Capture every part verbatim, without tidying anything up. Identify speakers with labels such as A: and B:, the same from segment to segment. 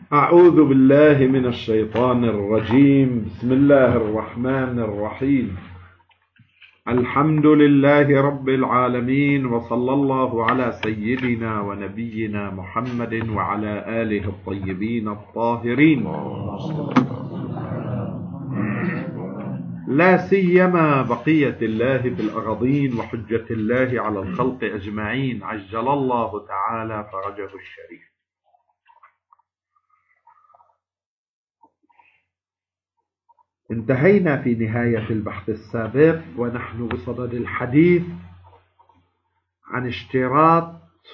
A: أعوذ بالله من الشيطان الرجيم. بسم الله الرحمن الرحيم. الحمد لله رب العالمين، وصلى الله على سيدنا ونبينا محمد وعلى آله الطيبين الطاهرين، لا سيما بقية الله في الأرضين وحجة الله على الخلق أجمعين، عجل الله تعالى فرجه الشريف. انتهينا في نهاية البحث السابق ونحن بصدد الحديث عن اشتراط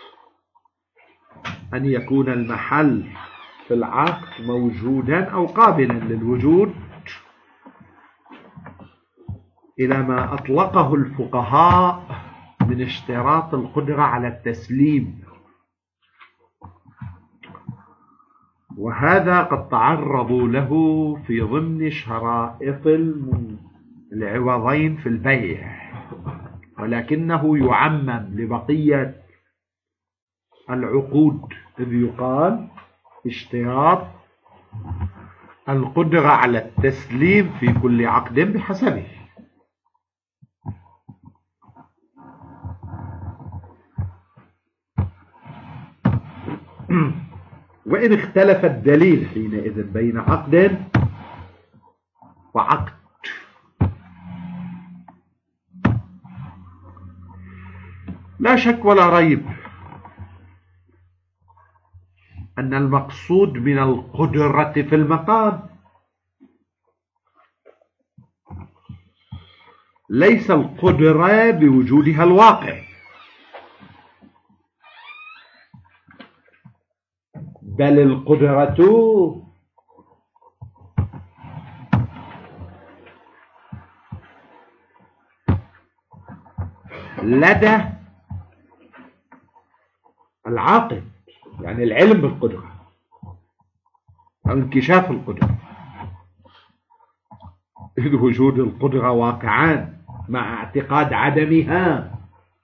A: أن يكون المحل في العقد موجودا أو قابلا للوجود إلى ما أطلقه الفقهاء من اشتراط القدرة على التسليم، وهذا قد تعرضوا له في ضمن شرائط العوضين في البيع، ولكنه يعمم لبقية العقود، إذ يقال اشتراط القدرة على التسليم في كل عقد بحسبه. وإن اختلف الدليل حينئذ بين عقد وعقد، لا شك ولا ريب أن المقصود من القدرة في المقام ليس القدرة بوجودها الواقع، بل القدرة لدى العاقل، يعني العلم بالقدرة أو انكشاف القدرة، إذ وجود القدرة واقعان مع اعتقاد عدمها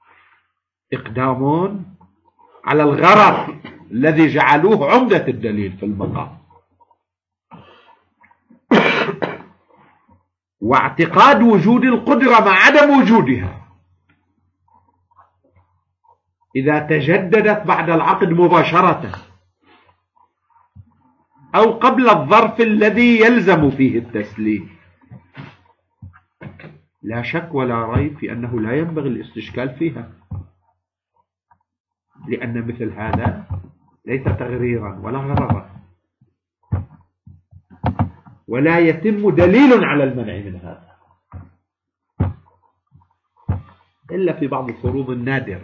A: إقدام على الغرض الذي جعلوه عمدة الدليل في المقام، واعتقاد وجود القدرة مع عدم وجودها إذا تجددت بعد العقد مباشرة أو قبل الظرف الذي يلزم فيه التسليم، لا شك ولا ريب في أنه لا ينبغي الاستشكال فيها، لأن مثل هذا ليس تغريرا ولا غررا، ولا يتم دليل على المنع من هذا إلا في بعض الفروض النادرة.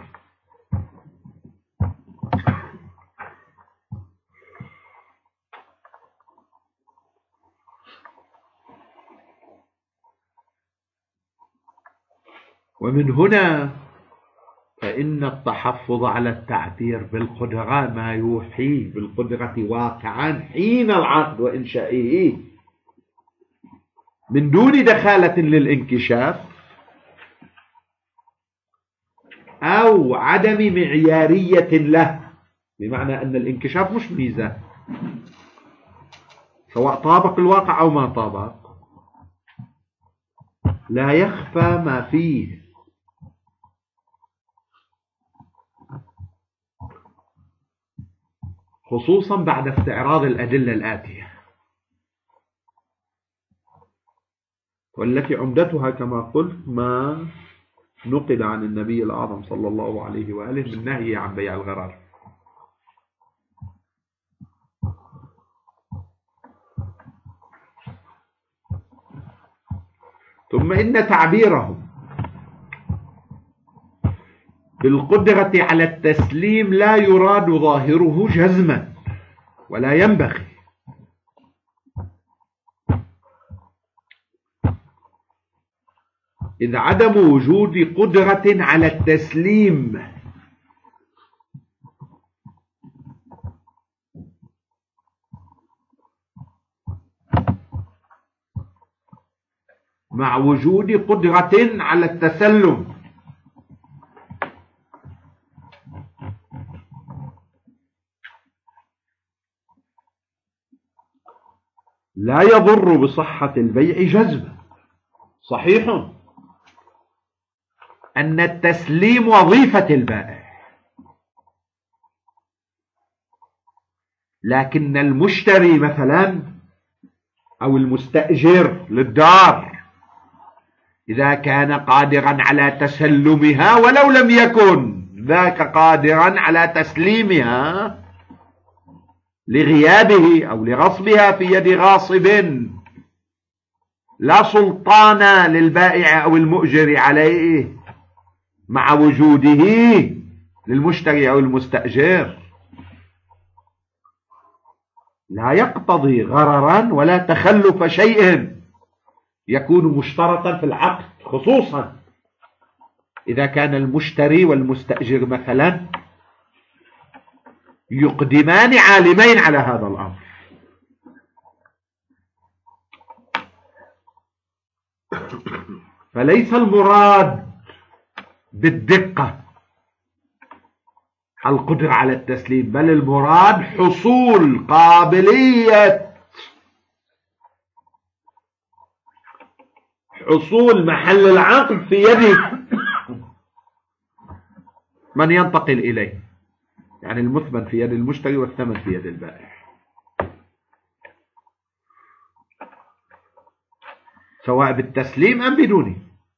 A: ومن هنا فإن التحفظ على التعبير بالقدرة ما يوحي بالقدرة واقعا حين العقد وإنشائه من دون دخالة للانكشاف أو عدم معيارية له، بمعنى أن الانكشاف مش ميزة سواء طابق الواقع أو ما طابق، لا يخفى ما فيه، خصوصا بعد استعراض الأدلة الآتية، والتي عمدتها كما قلت ما نقل عن النبي الأعظم صلى الله عليه وآله من نهي عن بيع الغرر. ثم إن تعبيرهم بالقدرة على التسليم لا يراد ظاهره جزما، ولا ينبغي، إذ عدم وجود قدرة على التسليم مع وجود قدرة على التسلم لا يضر بصحة البيع جزما. صحيح أن التسليم وظيفة البائع، لكن المشتري مثلا أو المستأجر للدار إذا كان قادرا على تسلمها ولو لم يكن ذاك قادرا على تسليمها لغيابه أو لغصبها في يد غاصب، لا سلطان للبائع أو المؤجر عليه مع وجوده للمشتري أو المستأجر، لا يقتضي غررا ولا تخلف شيء يكون مشترطا في العقد، خصوصا إذا كان المشتري والمستأجر مثلا يقدمان عالمين على هذا الأمر. فليس المراد بالدقة القدرة على التسليم، بل المراد حصول قابلية حصول محل العقد في يد من ينتقل إليه، يعني المثمن في يد المشتري والثمن في يد البائع، سواء بالتسليم أم بدونه.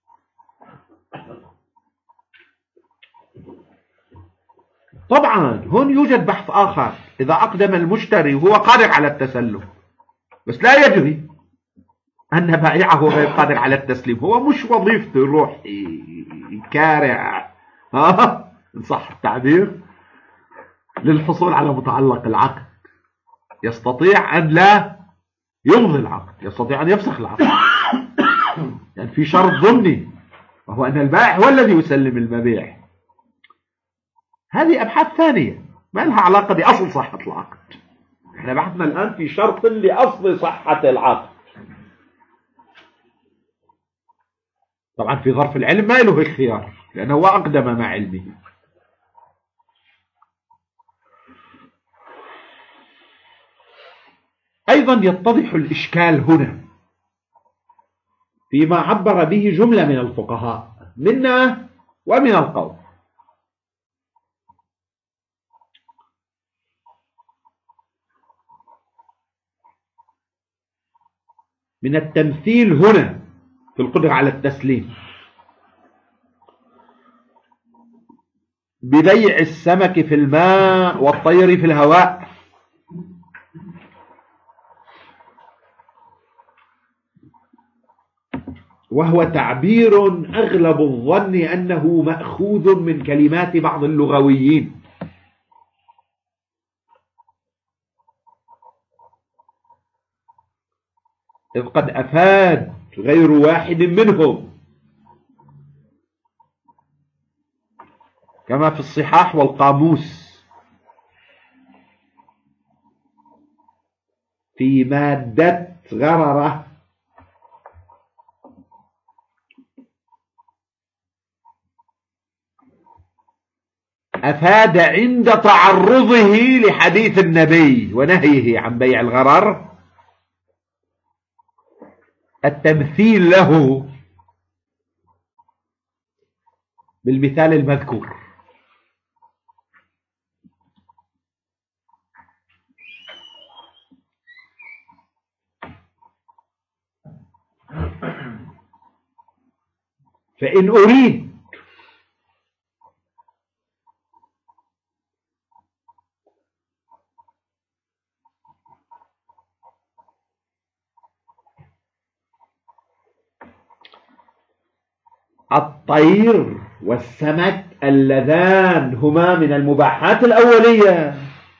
A: طبعا هون يوجد بحث آخر، إذا أقدم المشتري وهو قادر على التسلم بس لا يجري أن بائعه غير قادر على التسليم، هو مش وظيفته يروح يكارع، ها إن صح التعبير، للحصول على متعلق العقد، يستطيع أن لا يمضي العقد، يستطيع أن يفسخ العقد، يعني في شرط ضمني وهو أن البائع هو الذي يسلم المبيع. هذه أبحاث ثانية ما لها علاقة بأصل صحة العقد، احنا بحثنا الآن في شرط لأصل صحة العقد. طبعا في ظرف العلم ما له اختيار لأنه هو أقدم مع علمه. أيضا يتضح الإشكال هنا فيما عبر به جملة من الفقهاء منا ومن القوم. من التمثيل هنا في القدرة على التسليم ببيع السمك في الماء والطير في الهواء، وهو تعبير أغلب الظن أنه مأخوذ من كلمات بعض اللغويين، إذ قد أفاد غير واحد منهم كما في الصحاح والقاموس في مادة غررة أفاد عند تعرضه لحديث النبي ونهيه عن بيع الغرر التمثيل له بالمثال المذكور. فإن أريد الطير والسمك اللذان هما من المباحات الأولية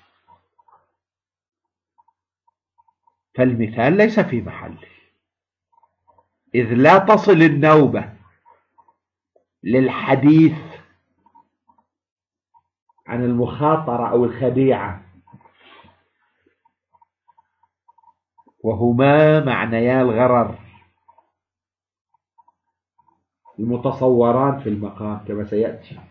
A: فالمثال ليس في محله، إذ لا تصل النوبة للحديث عن المخاطرة أو الخديعة وهما معنيا الغرر المتصوران في المقام كما سيأتي.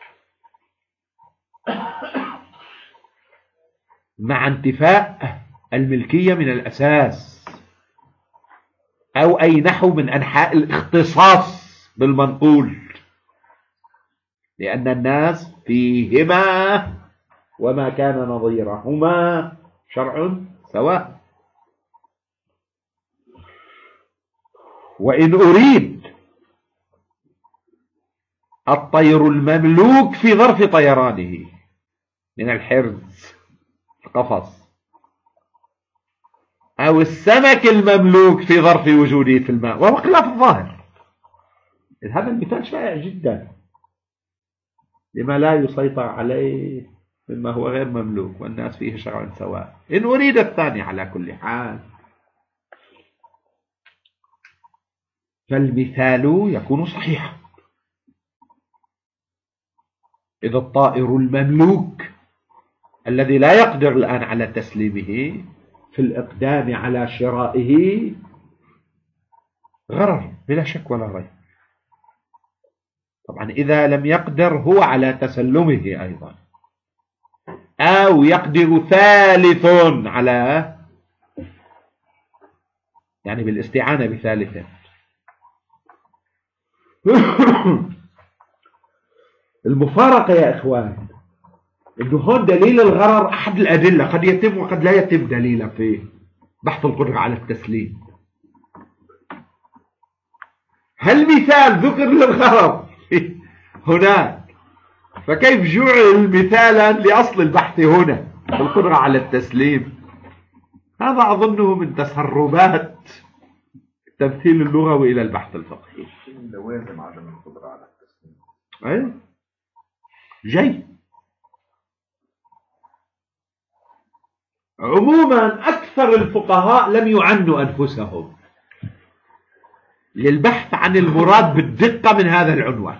A: مع انتفاء الملكية من الأساس، أو أي نحو من أنحاء الاختصاص بالمنقول، لأن الناس فيهما وما كان نظيرهما شرع سواء. وإن أريد الطير المملوك في ظرف طيرانه من الحرز القفص، أو السمك المملوك في ظرف وجوده في الماء، وهو خلاف الظاهر. هذا المثال شائع جدا لما لا يسيطر عليه مما هو غير مملوك والناس فيه شرع سواء. إن أريد الثاني على كل حال فالمثال يكون صحيحا. إذا الطائر المملوك الذي لا يقدر الآن على تسليمه في الإقدام على شرائه غرر بلا شك ولا ريب. طبعا إذا لم يقدر هو على تسلمه أيضا، أو يقدر ثالث على، يعني بالاستعانة بثالث. المفارقة يا إخوان إنه هون دليل الغرر أحد الأدلة، قد يتم وقد لا يتم دليلا في بحث القدرة على التسليم. هل مثال ذكر للغرر هناك، فكيف جعل مثالا لأصل البحث هنا القدرة على التسليم؟ هذا أظنه من تسربات التمثيل اللغوي إلى البحث الفقهي.
B: لوازم عدم القدرة على التسليم.
A: أي جيد. عموما أكثر الفقهاء لم يعنوا أنفسهم للبحث عن المراد بالدقة من هذا العنوان،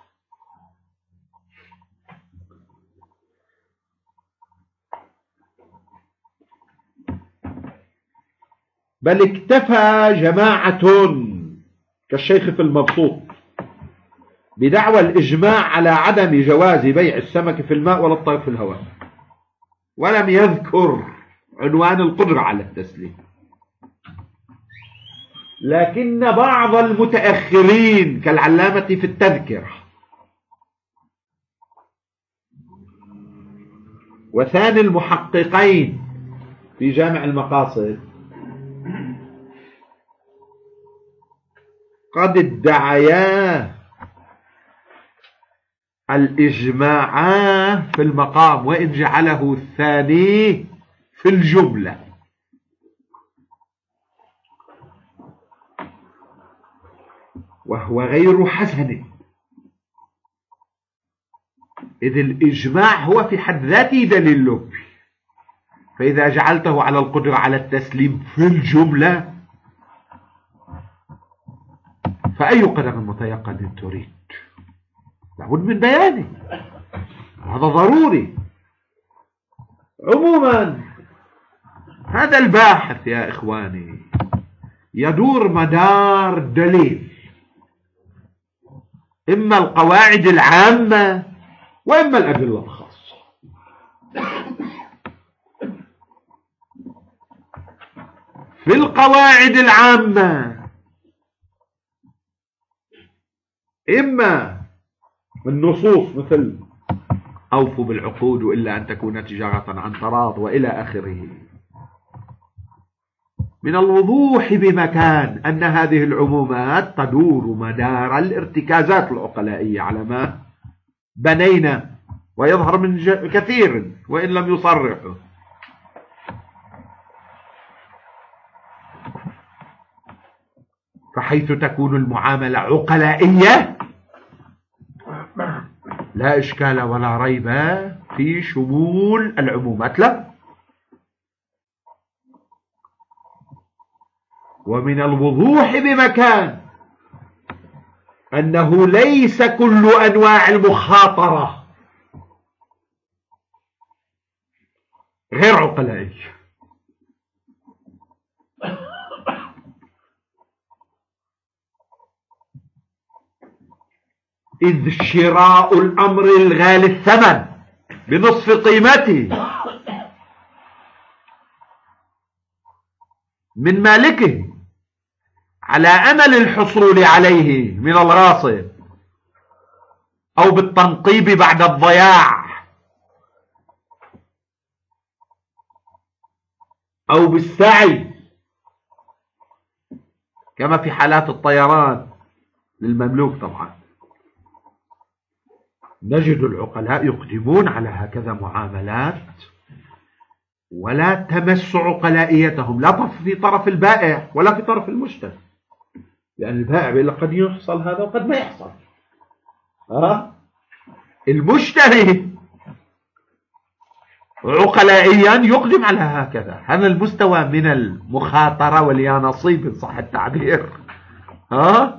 A: بل اكتفى جماعة كالشيخ في المبسوط بدعوى الإجماع على عدم جواز بيع السمك في الماء ولا الطير في الهواء، ولم يذكر عنوان القدرة على التسليم. لكن بعض المتأخرين كالعلامة في التذكرة وثاني المحققين في جامع المقاصد قد ادعيا الإجماع في المقام، وإن جعله الثاني في الجملة. وهو غير حسن، إذ الإجماع هو في حد ذاته دليل لغوي، فإذا جعلته على القدرة على التسليم في الجملة فأي قدر متيقن تريد؟ لابد من بيانه، هذا ضروري. عموما هذا الباحث يا إخواني يدور مدار دليل، إما القواعد العامة وإما الأدلة الخاصة. في القواعد العامة إما النصوص مثل أوفوا بالعقود إلا أن تكون تجارة عن تراض وإلى آخره، من الوضوح بمكان أن هذه العمومات تدور مدار الارتكازات العقلائية على ما بنينا، ويظهر من كثير وإن لم يصرحوا. فحيث تكون المعاملة عقلائية لا إشكال ولا ريب في شمول العمومات له. ومن الوضوح بمكان أنه ليس كل أنواع المخاطرة غير عقلائية، إذ شراء الأمر الغالي الثمن بنصف قيمته من مالكه على أمل الحصول عليه من الغاصب أو بالتنقيب بعد الضياع أو بالسعي كما في حالات الطيران للمملوك. طبعا نجد العقلاء يقدمون على هكذا معاملات ولا تمس عقلائيتهم لا في طرف البائع ولا في طرف المشتري، لأن البائع بيقول لك قد يحصل هذا وقد ما يحصل. أه؟ المشتري عقلائيا يقدم على هكذا. هذا المستوى من المخاطرة واليانصيب إن صح التعبير، ها،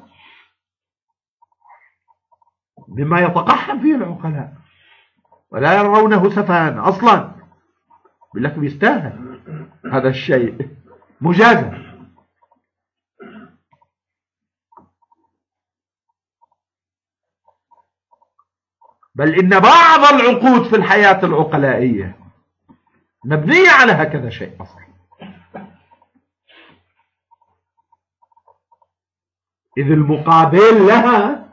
A: مما يتقحم فيه العقلاء ولا يرونه سفها أصلا. بيقول لك بيستاهل هذا الشيء مجازا. بل إن بعض العقود في الحياة العقلائية مبنية على هكذا شيء أصلا، إذ المقابل لها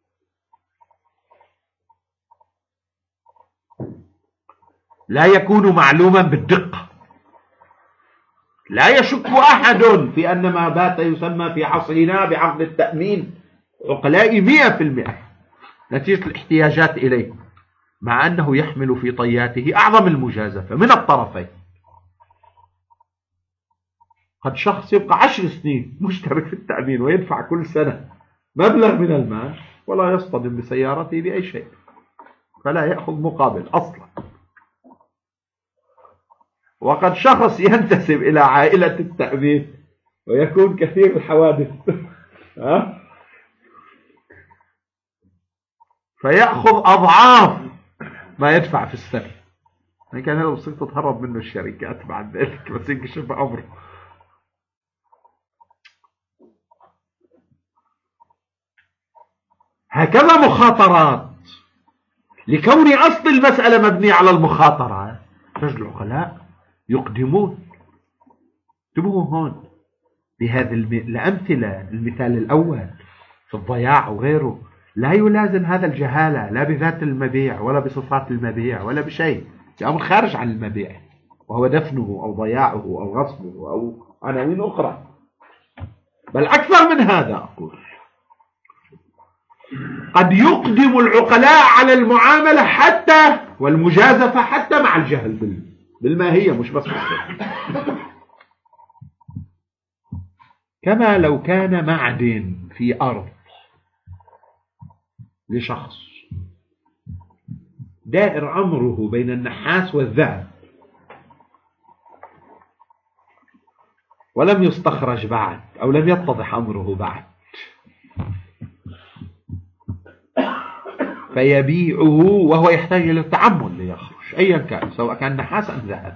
A: لا يكون معلوما بالدقة. لا يشك أحد في أن ما بات يسمى في عصرنا بعقد التأمين عقلائي مئة في المئة نتيجة الاحتياجات إليه، مع أنه يحمل في طياته أعظم المجازفة من الطرفين. قد شخص يبقى عشر سنين مشترك في التأمين ويدفع كل سنة مبلغ من المال ولا يصطدم بسيارته بأي شيء، فلا يأخذ مقابل أصلا. وقد شخص ينتسب إلى عائلة التأمين ويكون كثير الحوادث فيأخذ أضعاف ما يدفع في السنة. يعني كان هذا بصير تتهرب منه الشركات بعد ذلك بس ينكشف أمره. هكذا مخاطرات، لكون أصل المسألة مبنية على المخاطرة تجد العقلاء يقدمون. انتبهوا هون بهذه الأمثلة. المثال الأول في الضياع وغيره لا يلازم هذا الجهالة لا بذات المبيع ولا بصفات المبيع ولا بشيء، في أمر خارج عن المبيع وهو دفنه أو ضياعه أو غصبه أو عناوين أخرى. بل أكثر من هذا أقول قد يقدم العقلاء على المعاملة حتى والمجازفة حتى مع الجهل بالماهية مش بس بالصفة. كما لو كان معدن في أرض لشخص دائر أمره بين النحاس والذهب ولم يستخرج بعد أو لم يتضح أمره بعد، فيبيعه وهو يحتاج إلى التعمل ليخرج أيا كان سواء كان نحاس أم ذهب،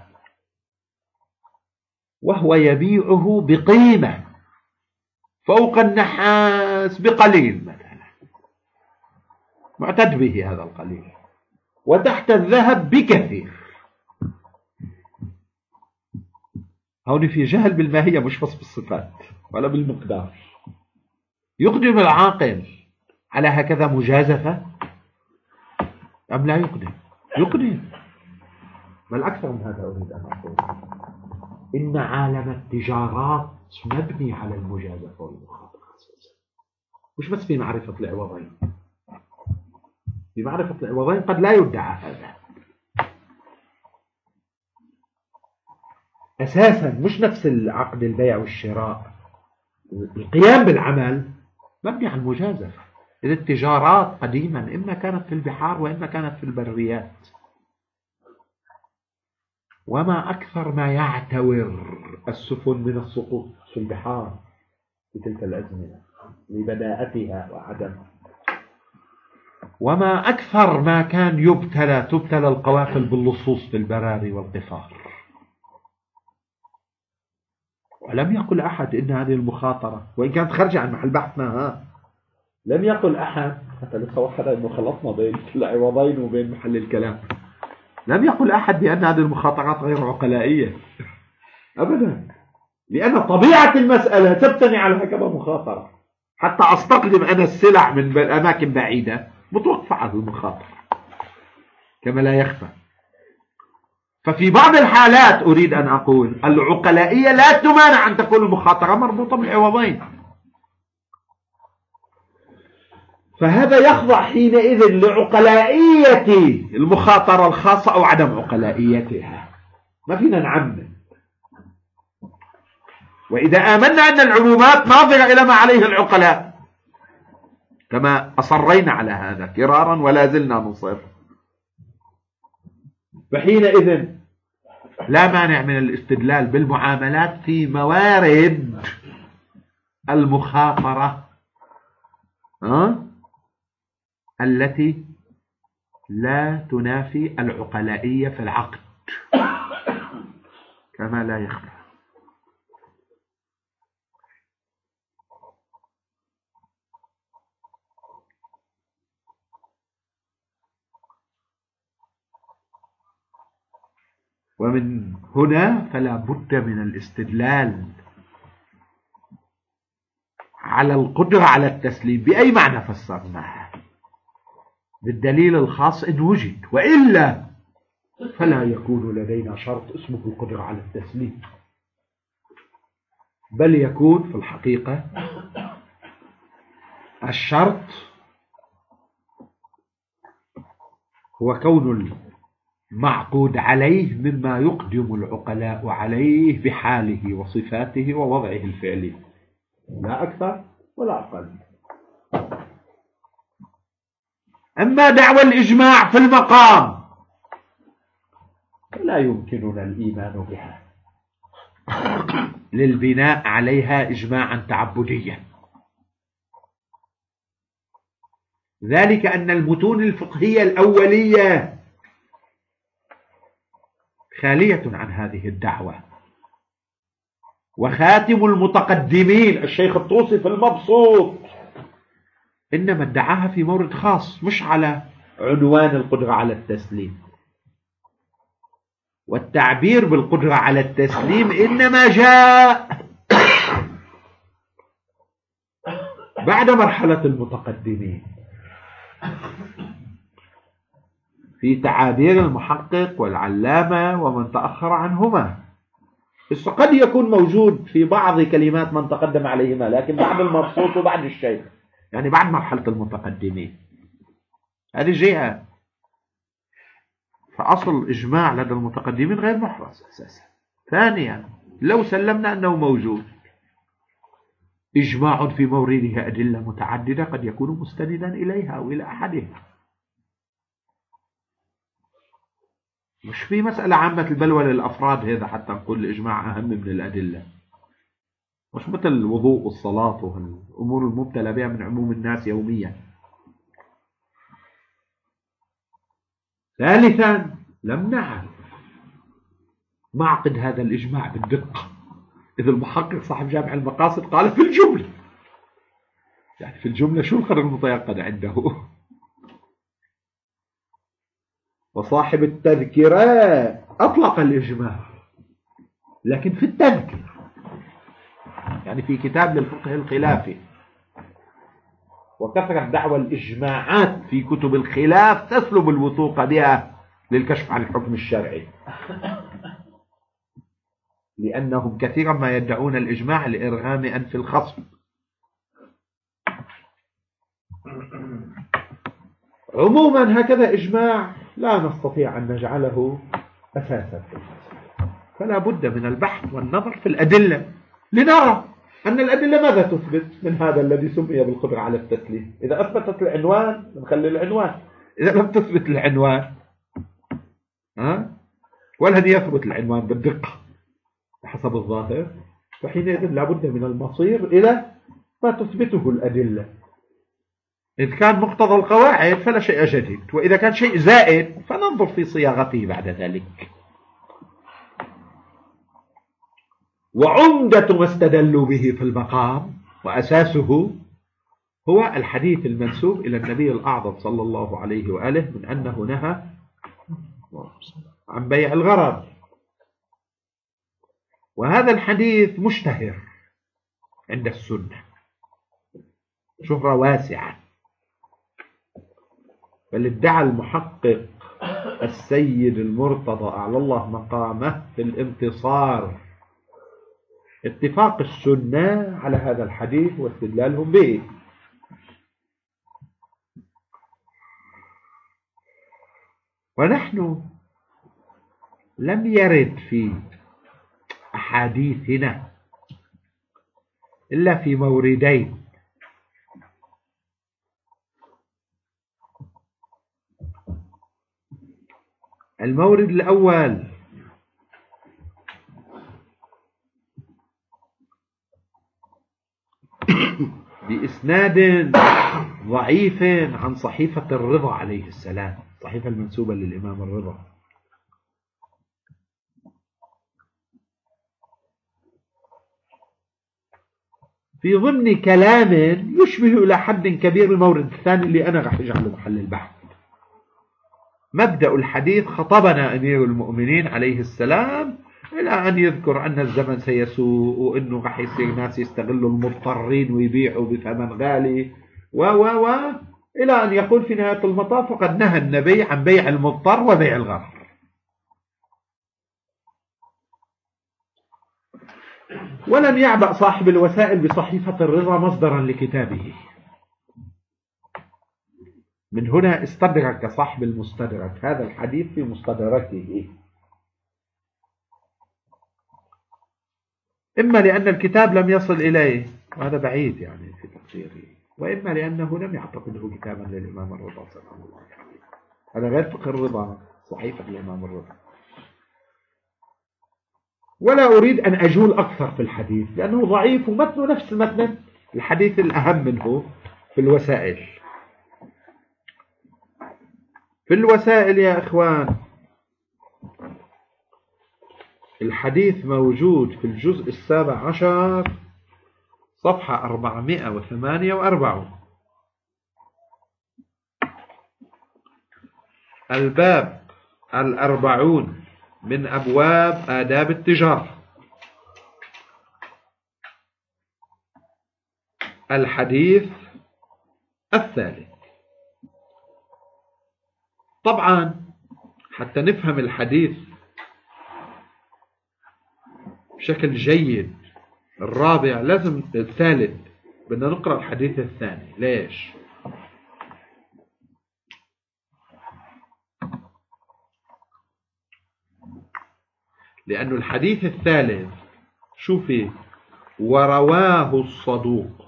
A: وهو يبيعه بقيمة فوق النحاس بقليل مثلا معتد به هذا القليل، وتحت الذهب بكثير. هون في جهل بالماهية مش بس بالصفات ولا بالمقدار. يقدم العاقل على هكذا مجازفة أم لا يقدم؟ يقدم. بل أكثر من هذا أريد أن أقول إن عالم التجارات مبني على المجازفة والمخاطرة، مش بس في معرفة العوضين. في معرفة العوضين قد لا يدعى هذا أساسا، مش نفس العقد البيع والشراء. القيام بالعمل مبني على المجازفة. إذا التجارات قديما إما كانت في البحار وإما كانت في البريات، وما أكثر ما يعتور السفن من السقوط في البحار في تلك الأزمنة لبداءتها وعدمها، وما أكثر ما كان يبتلى تبتلى القوافل باللصوص في البراري والقفار. ولم يقل أحد إن هذه المخاطرة وإن كانت خارجة عن محل بحثنا، ها لم يقل أحد، حتى لسه واحد إنه خلطنا بين العوضين وبين محل الكلام، لم يقل أحد بأن هذه المخاطرات غير عقلائية أبدا. لأن طبيعة المسألة تبتني على هكذا مخاطرة. حتى أستقدم أنا السلع من أماكن بعيدة متوقفة على المخاطرة كما لا يخفى. ففي بعض الحالات أريد أن أقول العقلائية لا تمانع أن تكون المخاطرة مربوطة بالعوضين. فهذا يخضع حينئذ لعقلائية المخاطرة الخاصة أو عدم عقلائيتها. ما فينا نعمم. وإذا آمنا أن العمومات ناظرة إلى ما عليه العقلاء كما أصرينا على هذا كرارا ولا زلنا نصر، فحينئذ لا مانع من الاستدلال بالمعاملات في موارد المخاطرة أه؟ التي لا تنافي العقلائية في العقد كما لا يخفى. ومن هنا فلا بد من الاستدلال على القدرة على التسليم بأي معنى فسرناها بالدليل الخاص إن وجد، وإلا فلا يكون لدينا شرط اسمه القدرة على التسليم، بل يكون في الحقيقة الشرط هو كون المعقود عليه مما يقدم العقلاء عليه بحاله وصفاته ووضعه الفعلي، لا أكثر ولا أقل. أما دعوى الإجماع في المقام فلا يمكننا الإيمان بها للبناء عليها إجماعا تعبديا، ذلك أن المتون الفقهية الأولية خالية عن هذه الدعوة. وخاتم المتقدمين الشيخ الطوسي في المبسوط إنما ادعاها في مورد خاص مش على عنوان القدرة على التسليم، والتعبير بالقدرة على التسليم إنما جاء بعد مرحلة المتقدمين في تعابير المحقق والعلامة ومن تأخر عنهما. بس قد يكون موجود في بعض كلمات من تقدم عليهما، لكن بعد المبسوط وبعد الشيخ، يعني بعد مرحلة المتقدمين. هذه جهة. فأصل الإجماع لدى المتقدمين غير محرز أساسا. ثانيا لو سلمنا أنه موجود إجماع في مورده أدلة متعددة قد يكون مستندا إليها أو إلى أحدها. مش في مسألة عامة البلوى للأفراد هذا حتى نقول الإجماع أهم من الأدلة. مش مثل الوضوء والصلاة والأمور المبتلى بها من عموم الناس يوميا. ثالثا لم نعرف معقد هذا الإجماع بالدقة، إذا المحقق صاحب جامع المقاصد قال في الجملة، يعني في الجملة شو القدر المتيقن عنده. وصاحب التذكرة أطلق الإجماع لكن في التذكرة، يعني في كتاب للفقه الخلافي. وكثرة دعوى الإجماعات في كتب الخلاف تسلب الوثوق بها للكشف عن الحكم الشرعي، لأنهم كثيرا ما يدعون الإجماع لإرغام أنف الخصم. عموما هكذا إجماع لا نستطيع أن نجعله أساسا في المسألة، فلا بد من البحث والنظر في الأدلة لنرى أن الأدلة ماذا تثبت من هذا الذي سمي بالقدرة على التسليم. إذا أثبتت العنوان نخلي العنوان، إذا لم تثبت العنوان ها والذي يثبت العنوان بالدقة حسب الظاهر، فحينئذ لا بد من المصير إلى ما تثبته الأدلة. إذا كان مقتضى القواعد فلا شيء جديد، وإذا كان شيء زائد فننظر في صياغته بعد ذلك. وعمدة ما استدلوا به في المقام وأساسه هو الحديث المنسوب إلى النبي الأعظم صلى الله عليه وآله من أنه نهى عن بيع الغرض. وهذا الحديث مشتهر عند السنة شهرة واسعة، بل ادعى المحقق السيد المرتضى أعلى الله مقامه في الانتصار اتفاق السنة على هذا الحديث واستدلالهم به. ونحن لم يرد في أحاديثنا إلا في موردين: المورد الأول بإسناد ضعيف عن صحيفة الرضا عليه السلام، صحيفة المنسوبة للإمام الرضا، في ضمن كلام يشبه إلى حد كبير المورد الثاني اللي أنا راح أجعله محل البحث. مبدأ الحديث: خطبنا أمير المؤمنين عليه السلام إلى أن يذكر أن الزمن سيسوء وأنه راح يصير ناس يستغلوا المضطرين ويبيعوا بثمن غالي و و و إلى أن يقول في نهاية المطاف: وقد نهى النبي عن بيع المضطر وبيع الغرر. ولم يعبأ صاحب الوسائل بصحيفة الرضا مصدرا لكتابه. من هنا استدرك صاحب المستدرك هذا الحديث في مستدركه، إما لأن الكتاب لم يصل إليه وهذا بعيد يعني في تقديره، وإما لأنه لم يعتقده كتابا للإمام الرضا صلى الله عليه وسلم. هذا غير فقه الرضا، صحيفة الإمام الرضا. ولا أريد أن أجول أكثر في الحديث لأنه ضعيف ومتنه نفس متن الحديث الأهم منه في الوسائل. في الوسائل يا إخوان الحديث موجود في الجزء السابع عشر صفحة أربعمائة وثمانية وأربعين، الباب الأربعون من أبواب آداب التجارة، الحديث الثالث. طبعا حتى نفهم الحديث بشكل جيد الرابع لازم الثالث بدنا نقرأ الحديث الثاني. ليش؟ لأن الحديث الثالث شوفي: ورواه الصدوق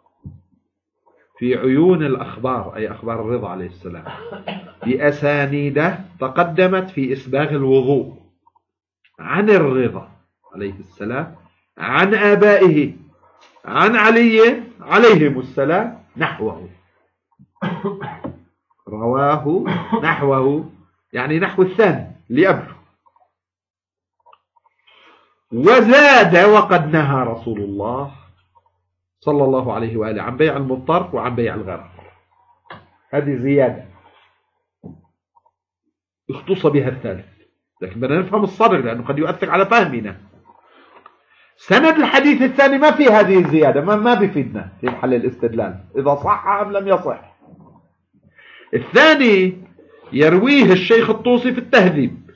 A: في عيون الأخبار، أي أخبار الرضا عليه السلام، بأسانيده تقدمت في إسباغ الوضوء عن الرضا عليه السلام عن آبائه عن علي عليهم السلام نحوه. رواه نحوه يعني نحو الثاني لأبره. وزاد: وقد نهى رسول الله صلى الله عليه وآله عن بيع المضطر وعن بيع الغرر. هذه زيادة اختص بها الثالث، لكن بدنا نفهم الصدر لأنه قد يؤثر على فهمنا. سند الحديث الثاني ما في هذه الزيادة، ما, ما بيفيدنا في محل الاستدلال إذا صح أم لم يصح. الثاني يرويه الشيخ الطوسي في التهذيب،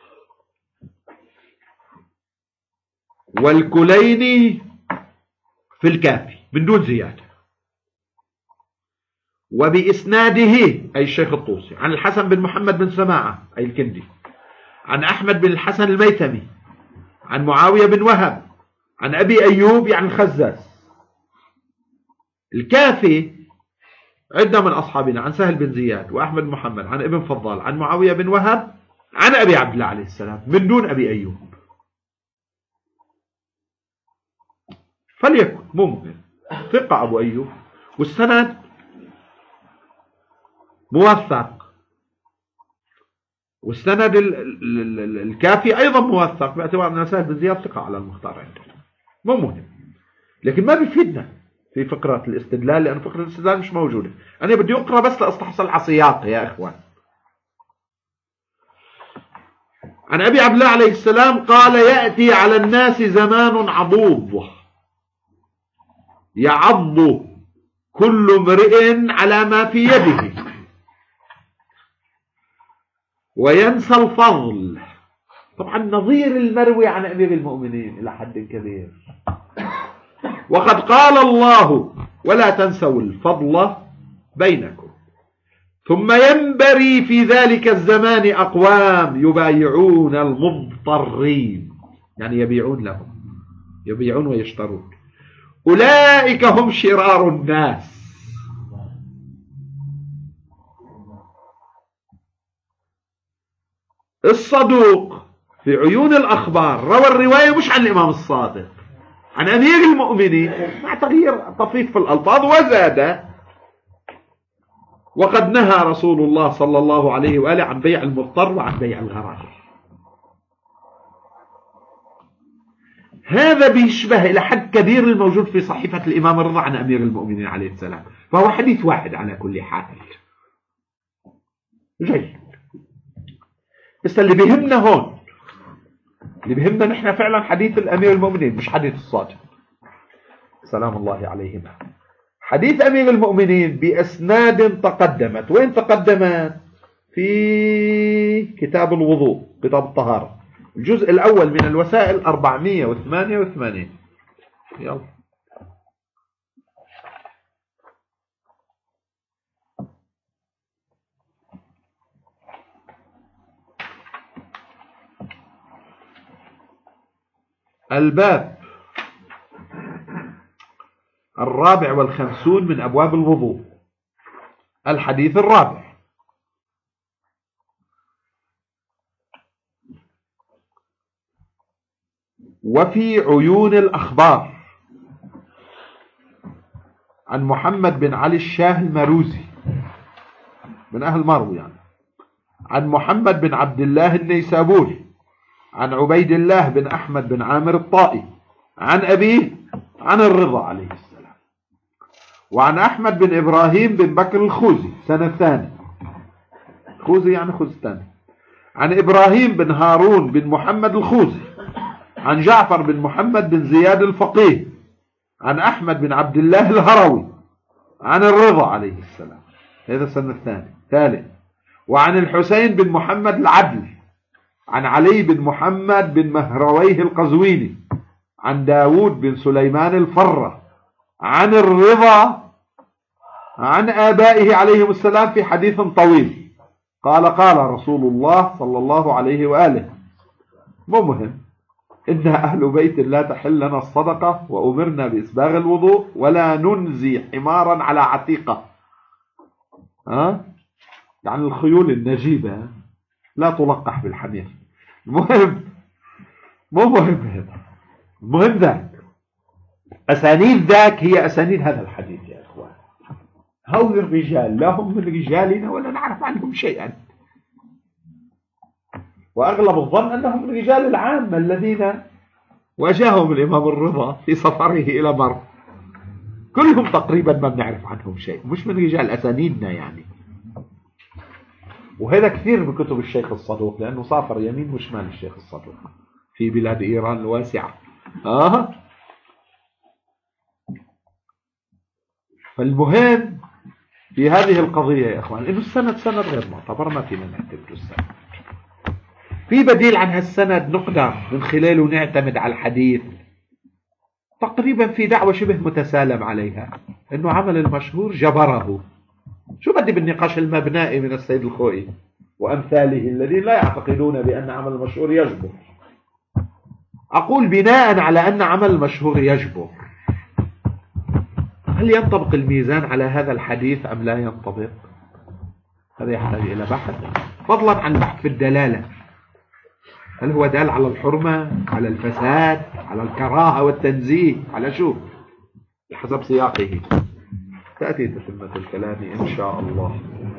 A: والكليني في الكافي من دون زيادة، وبإسناده أي الشيخ الطوسي عن الحسن بن محمد بن سماعة أي الكندي، عن أحمد بن الحسن الميتمي، عن معاوية بن وهب، عن أبي أيوب يعني الخزاز. الكافي عدة من أصحابنا عن سهل بن زياد وأحمد بن محمد عن ابن فضال عن معاوية بن وهب عن أبي عبد الله عليه السلام من دون أبي أيوب. فليكن ممكن ثقة أبو أيوب والسند موثق، والسند الكافي أيضا موثق باعتبار أن سهل بن زياد ثقة على المختار عنده. ممكن، لكن ما بيفيدنا في فقرة الاستدلال لأن فقرة الاستدلال مش موجودة. أنا بدي أقرأ بس لأستحصل على سياق يا إخوان. عن أبي عبد الله عليه السلام قال: يأتي على الناس زمان عضوض يعض كل امرئ على ما في يده وينسى الفضل. طبعا نظير المروي عن أمير المؤمنين إلى حد كبير. وقد قال الله: ولا تنسوا الفضل بينكم. ثم ينبري في ذلك الزمان أقوام يبايعون المضطرين، يعني يبيعون لهم، يبيعون ويشترون. أولئك هم شرار الناس. الصدوق في عيون الأخبار روى الرواية مش عن الإمام الصادق، عن أمير المؤمنين، مع تغيير طفيف في الألفاظ، وزاد: وقد نهى رسول الله صلى الله عليه وآله عن بيع المضطر وعن بيع الغرر. هذا بيشبه إلى حد كبير الموجود في صحيفة الإمام الرضا عن أمير المؤمنين عليه السلام، فهو حديث واحد على كل حال. جيد. بس اللي بيهمنا هون، اللي بيهمنا نحن فعلا حديث الأمير المؤمنين مش حديث الصادق سلام الله عليهما. حديث أمير المؤمنين بأسناد تقدمت. وين تقدمت؟ في كتاب الوضوء، كتاب الطهارة، الجزء الأول من الوسائل أربعمائة وثمانية وثمانين. يلا. الباب الرابع والخمسون من أبواب الوضوء، الحديث الرابع. وفي عيون الأخبار عن محمد بن علي الشاه المروزي من أهل مرو يعني، عن محمد بن عبد الله النيسابوري، عن عبيد الله بن أحمد بن عامر الطائي، عن أبيه عن الرضا عليه السلام، وعن أحمد بن إبراهيم بن بكر الخوزي سنة الثاني، خوزي يعني خوزستاني، عن إبراهيم بن هارون بن محمد الخوزي، عن جعفر بن محمد بن زياد الفقيه، عن أحمد بن عبد الله الهروي، عن الرضا عليه السلام، هذا سنة الثاني. ثالث، وعن الحسين بن محمد العدل، عن علي بن محمد بن مهرويه القزويني، عن داود بن سليمان الفرة، عن الرضا عن آبائه عليهم السلام في حديث طويل. قال: قال رسول الله صلى الله عليه وآله: مو مهم، إنها أهل بيت لا تحل لنا الصدقة، وأمرنا بإسباغ الوضوء، ولا ننزي حمارا على عتيقة. ها؟ يعني الخيول النجيبة لا تلقح بالحمير. المهم مو مهم هذا، المهم ذاك أسانيد ذاك هي أسانيد هذا الحديث يا إخوان. هؤلاء الرجال لا هم من رجالنا ولا نعرف عنهم شيئا، وأغلب الظن أنهم من رجال العامة الذين واجههم الإمام الرضا في سفره إلى مر، كلهم تقريبا ما بنعرف عنهم شيء، مش من رجال أسانيدنا يعني. وهذا كثير بكتب الشيخ الصدوق، لأنه سافر يمين وشمال الشيخ الصدوق في بلاد إيران الواسعة. آه. فالمهم في هذه القضية يا إخوان إنه السند سند غير معتبر، ما فينا نعتبره السند. في بديل عن هالسند نقدر من خلاله نعتمد على الحديث تقريبا في دعوة شبه متسالم عليها، إنه عمل المشهور جبره. شو بدي بالنقاش المبنائي من السيد الخوئي وأمثاله الذين لا يعتقدون بأن عمل المشهور يجبر. أقول بناء على أن عمل المشهور يجبر، هل ينطبق الميزان على هذا الحديث أم لا ينطبق؟ هذا يحتاج إلى بحث، فضلا عن بحث في الدلالة. هل هو دال على الحرمة، على الفساد، على الكراهة والتنزيه، على شو؟ بحسب سياقه تأتي تتمة الكلام إن شاء الله.